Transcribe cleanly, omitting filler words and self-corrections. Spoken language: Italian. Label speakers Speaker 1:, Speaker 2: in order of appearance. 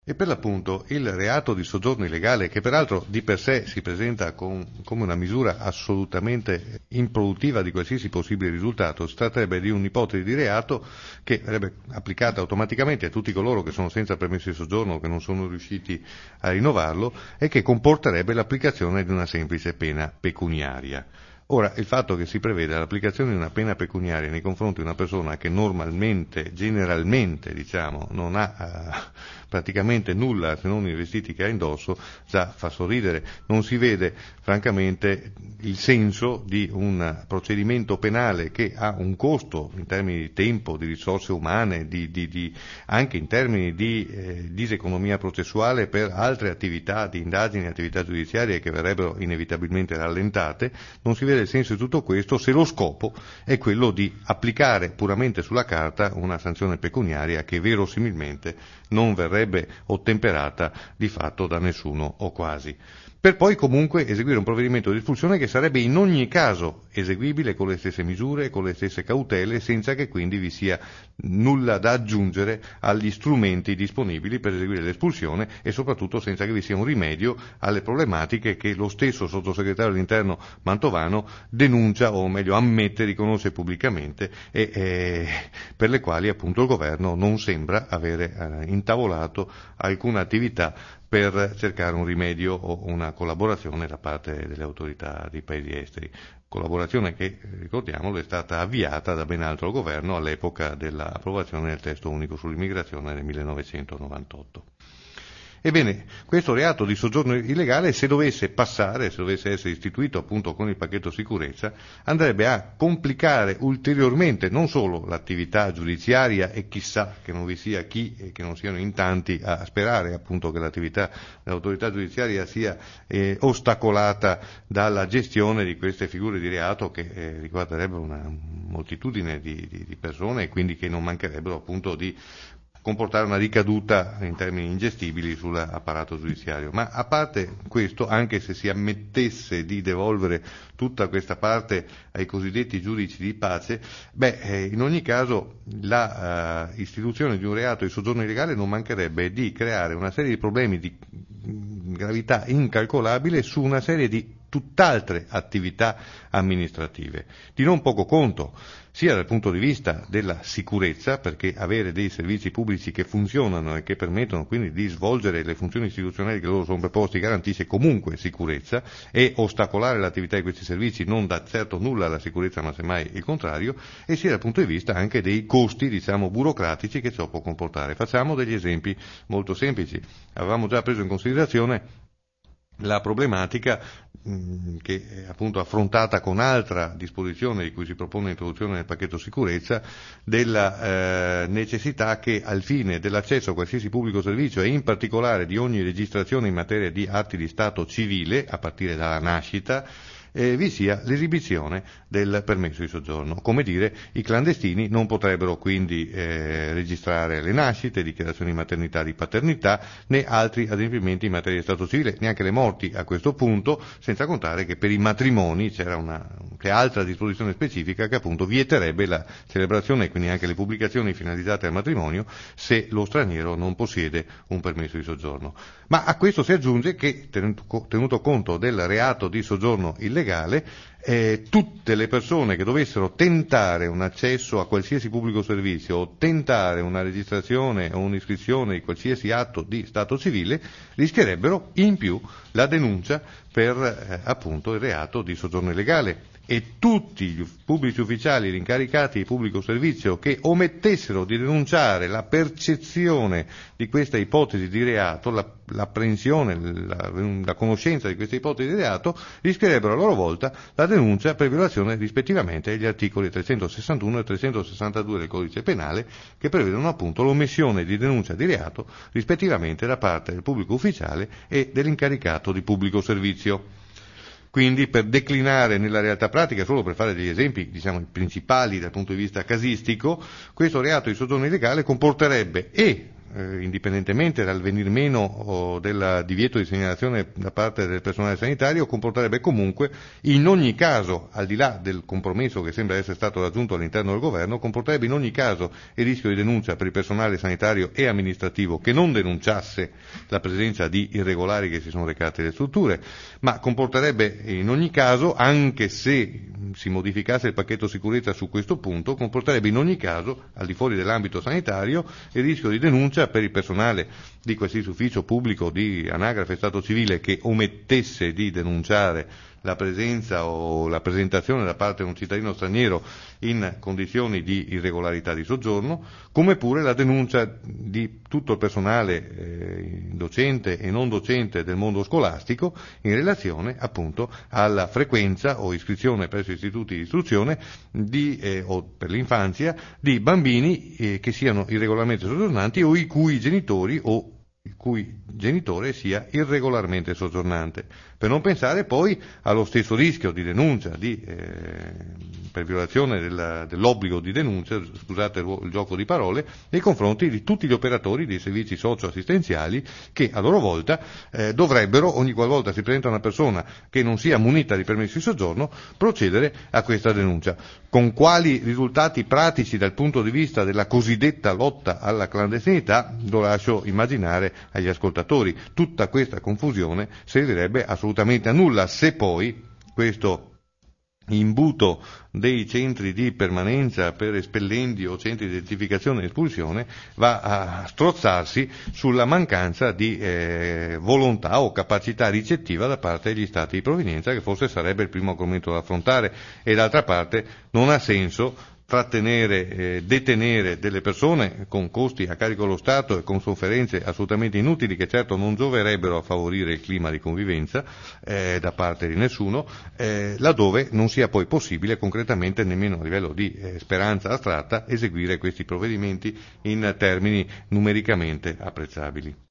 Speaker 1: E per l'appunto il reato di soggiorno illegale, che peraltro di per sé si presenta come una misura assolutamente improduttiva di qualsiasi possibile risultato, si tratterebbe di un'ipotesi di reato che verrebbe applicata automaticamente a tutti coloro che sono senza permesso di soggiorno o che non sono riusciti a rinnovarlo e che comporterebbe l'applicazione di una semplice pena pecuniaria. Ora, il fatto che si preveda l'applicazione di una pena pecuniaria nei confronti di una persona che normalmente, generalmente, non ha praticamente nulla se non i vestiti che ha indosso, già fa sorridere. Non si vede, francamente, il senso di un procedimento penale che ha un costo in termini di tempo, di risorse umane, anche in termini di diseconomia processuale per altre attività di indagini, attività giudiziarie che verrebbero inevitabilmente rallentate. Non si vede il senso di tutto questo se lo scopo è quello di applicare puramente sulla carta una sanzione pecuniaria che verosimilmente non verrebbe ottemperata di fatto da nessuno o quasi, per poi comunque eseguire un provvedimento di espulsione che sarebbe in ogni caso eseguibile con le stesse misure, con le stesse cautele, senza che quindi vi sia nulla da aggiungere agli strumenti disponibili per eseguire l'espulsione e soprattutto senza che vi sia un rimedio alle problematiche che lo stesso sottosegretario all'interno Mantovano denuncia, o meglio ammette, riconosce pubblicamente e per le quali appunto il governo non sembra avere intavolato alcuna attività per cercare un rimedio o una collaborazione da parte delle autorità dei paesi esteri. Collaborazione che, ricordiamolo, è stata avviata da ben altro governo all'epoca dell'approvazione del testo unico sull'immigrazione nel 1998. Ebbene, questo reato di soggiorno illegale, se dovesse essere istituito appunto con il pacchetto sicurezza, andrebbe a complicare ulteriormente non solo l'attività giudiziaria, e chissà che non vi sia chi e che non siano in tanti a sperare appunto che l'attività dell'autorità giudiziaria sia ostacolata dalla gestione di queste figure di reato che riguarderebbero una moltitudine di persone e quindi che non mancherebbero appunto di comportare una ricaduta in termini ingestibili sull'apparato giudiziario. Ma a parte questo, anche se si ammettesse di devolvere tutta questa parte ai cosiddetti giudici di pace, in ogni caso la istituzione di un reato di soggiorno illegale non mancherebbe di creare una serie di problemi di gravità incalcolabile su una serie di tutt'altre attività amministrative, di non poco conto, sia dal punto di vista della sicurezza, perché avere dei servizi pubblici che funzionano e che permettono quindi di svolgere le funzioni istituzionali che loro sono preposti garantisce comunque sicurezza, e ostacolare l'attività di questi servizi non dà certo nulla alla sicurezza, ma semmai il contrario, e sia dal punto di vista anche dei costi, burocratici che ciò può comportare. Facciamo degli esempi molto semplici. Avevamo già preso in considerazione la problematica che è appunto affrontata con altra disposizione di cui si propone l'introduzione nel pacchetto sicurezza, della necessità che al fine dell'accesso a qualsiasi pubblico servizio e in particolare di ogni registrazione in materia di atti di stato civile, a partire dalla nascita, vi sia l'esibizione del permesso di soggiorno. Come dire, i clandestini non potrebbero quindi registrare le nascite, dichiarazioni di maternità e di paternità, né altri adempimenti in materia di stato civile, neanche le morti a questo punto, senza contare che per i matrimoni c'era che altra disposizione specifica che appunto vieterebbe la celebrazione e quindi anche le pubblicazioni finalizzate al matrimonio se lo straniero non possiede un permesso di soggiorno. Ma a questo si aggiunge che, tenuto conto del reato di soggiorno illegale, tutte le persone che dovessero tentare un accesso a qualsiasi pubblico servizio o tentare una registrazione o un'iscrizione di qualsiasi atto di stato civile rischierebbero in più la denuncia per appunto il reato di soggiorno illegale. E tutti gli pubblici ufficiali incaricati di pubblico servizio che omettessero di denunciare la percezione di questa ipotesi di reato, l'apprensione, la conoscenza di questa ipotesi di reato, rischierebbero a loro volta la denuncia per violazione rispettivamente degli articoli 361 e 362 del Codice Penale, che prevedono appunto l'omissione di denuncia di reato rispettivamente da parte del pubblico ufficiale e dell'incaricato di pubblico servizio. Quindi, per declinare nella realtà pratica, solo per fare degli esempi, i principali dal punto di vista casistico, questo reato di soggiorno illegale comporterebbe indipendentemente dal venir meno del divieto di segnalazione da parte del personale sanitario, comporterebbe comunque, in ogni caso, al di là del compromesso che sembra essere stato raggiunto all'interno del governo, comporterebbe in ogni caso il rischio di denuncia per il personale sanitario e amministrativo che non denunciasse la presenza di irregolari che si sono recati alle strutture, ma comporterebbe in ogni caso, anche se si modificasse il pacchetto sicurezza su questo punto, comporterebbe in ogni caso, al di fuori dell'ambito sanitario, il rischio di denuncia per il personale di qualsiasi ufficio pubblico di anagrafe Stato civile che omettesse di denunciare la presenza o la presentazione da parte di un cittadino straniero in condizioni di irregolarità di soggiorno, come pure la denuncia di tutto il personale docente e non docente del mondo scolastico in relazione appunto alla frequenza o iscrizione presso istituti di istruzione o per l'infanzia di bambini che siano irregolarmente soggiornanti o il cui genitore sia irregolarmente soggiornante, per non pensare poi allo stesso rischio di denuncia per violazione dell'obbligo di denuncia, scusate il gioco di parole, nei confronti di tutti gli operatori dei servizi socio-assistenziali che a loro volta dovrebbero, ogni qualvolta si presenta una persona che non sia munita di permesso di soggiorno, procedere a questa denuncia. Con quali risultati pratici dal punto di vista della cosiddetta lotta alla clandestinità lo lascio immaginare agli ascoltatori. Tutta questa confusione servirebbe assolutamente a nulla se poi questo imbuto dei centri di permanenza per espellendi o centri di identificazione e espulsione va a strozzarsi sulla mancanza di volontà o capacità ricettiva da parte degli stati di provenienza, che forse sarebbe il primo argomento da affrontare, e d'altra parte non ha senso detenere delle persone con costi a carico dello Stato e con sofferenze assolutamente inutili, che certo non gioverebbero a favorire il clima di convivenza da parte di nessuno, laddove non sia poi possibile concretamente, nemmeno a livello di speranza astratta, eseguire questi provvedimenti in termini numericamente apprezzabili.